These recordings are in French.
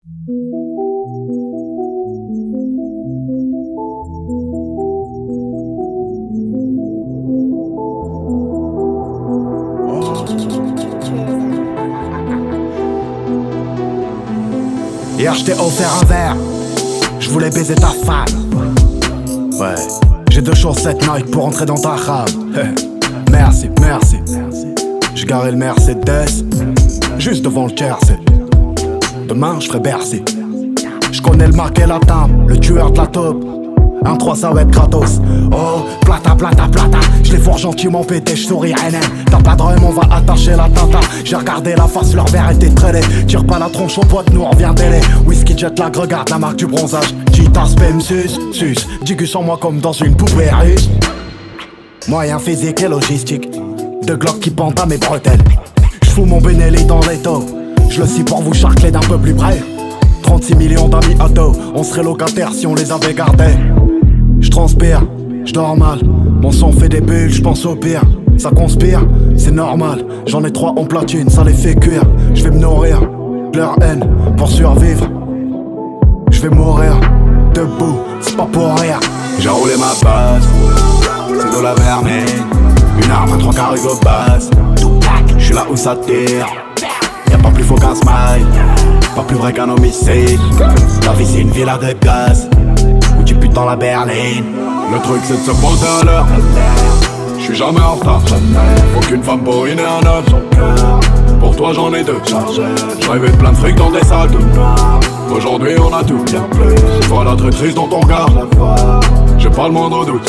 Hier je t'ai offert un verre, je voulais baiser ta femme. Ouais, j'ai 2 chaussettes Nike pour entrer dans ta rame. Merci, merci. J'ai garé le Mercedes juste devant le Jersey. Demain je ferai Bercy. Je connais le marque et la table, le tueur de la taupe. 1-3 ça va être gratos. Oh, plata, plata, plata. Je les fourre gentiment pété, je souris NN. T'as pas de rhum, on va attacher la tata. J'ai regardé la face, leur verre était traîné. Tire pas la tronche au pote, nous on revient délai. Whisky jet lag, regarde la marque du bronzage. Cheetah spam sus, sus. Digus en moi comme dans une poupée russe. Moyen physique et logistique. 2 Glock qui pendent à mes bretelles. J'fous mon Benelli dans les taux. J'le scie pour vous charcler d'un peu plus près. 36 millions d'amis à dos. On serait locataires si on les avait gardés. J'transpire, j'dors mal. Mon sang fait des bulles, j'pense au pire. Ça conspire, c'est normal. J'en ai 3 en platine, ça les fait cuire. J'vais me nourrir de leur haine pour survivre. J'vais mourir debout, c'est pas pour rire. J'ai roulé ma base, c'est de la vermine. Une arme à 3 carigos basse. J'suis là où ça tire. Y'a pas plus faux qu'un smile, pas plus vrai qu'un homicide. La vie c'est une villa de gaz où tu putes dans la berline. Le truc c'est de se poser à l'heure. J'suis jamais en retard. Aucune femme pour ruiner un homme. Pour toi j'en ai 2. J'rêvais de plein de fric dans des sacs. Aujourd'hui on a tout. Voilà très triste dans ton regard. J'ai pas le moindre doute.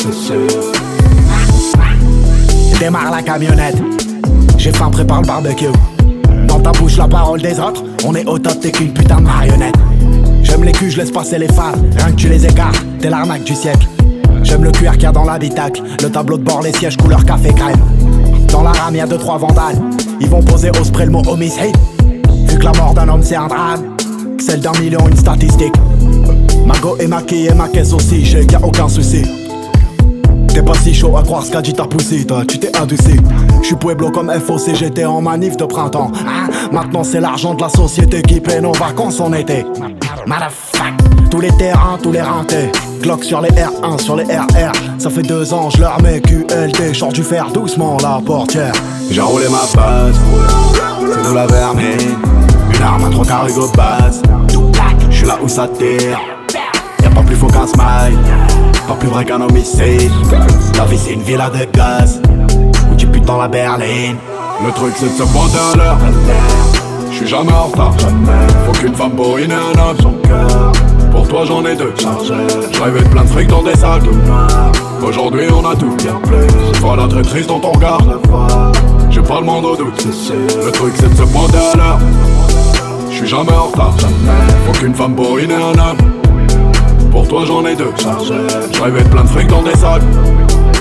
Démarre la camionnette. J'ai faim, prépare le barbecue. Dans ta bouche la parole des autres. On est au top, t'es qu'une putain de marionnette. J'aime les culs, je laisse passer les phares. Rien que tu les écartes, t'es l'arnaque du siècle. J'aime le cuir qu'il y a dans l'habitacle. Le tableau de bord, les sièges couleur café crème. Dans la rame y'a 2-3 vandales. Ils vont poser au spray le mot homicide. Vu que la mort d'un homme c'est un drame, que celle d'un million une statistique. Ma go est maquillée, ma caisse aussi, j'ai y'a aucun souci. T'es pas si chaud à croire ce qu'a dit ta poussée, toi tu t'es adouci. J'suis Pueblo comme FOC, j'étais en manif de printemps. Maintenant c'est l'argent de la société qui paie nos vacances en été. Motherfuck. Tous les terrains, tous les rentés. Glock sur les R1, sur les RR. Ça fait 2 ans, je leur mets QLT. J'sors du fer doucement la portière. J'ai roulé ma base, c'est de la vermine. Une arme à 3 carigos basse. J'suis là où ça tire. Y'a pas plus faux qu'un smile, pas plus vrai qu'un homicide. La vie c'est une villa de gaz où tu putes dans la berline. Le truc c'est de se pointer à l'heure. J'suis jamais en retard. Aucune femme pour ruiner un homme. Pour toi j'en ai 2. J'rêvais de plein de fric dans des sacs. Aujourd'hui on a tout. Voilà très triste dans ton regard. J'ai pas le moindre doute. Le truc c'est de se pointer à l'heure. J'suis jamais en retard. Aucune femme pour ruiner un homme. Pour toi j'en ai 2. J'rêvais de plein de fric dans des sacs.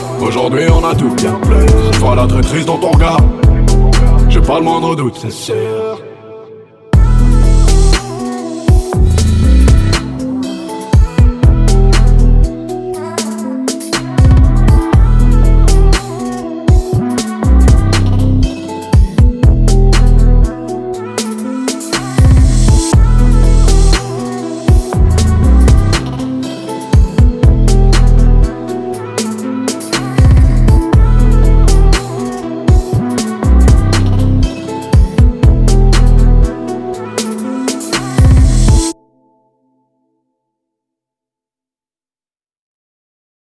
Aujourd'hui on a tout. Voilà très triste dans ton regard. J'ai pas le moindre doute.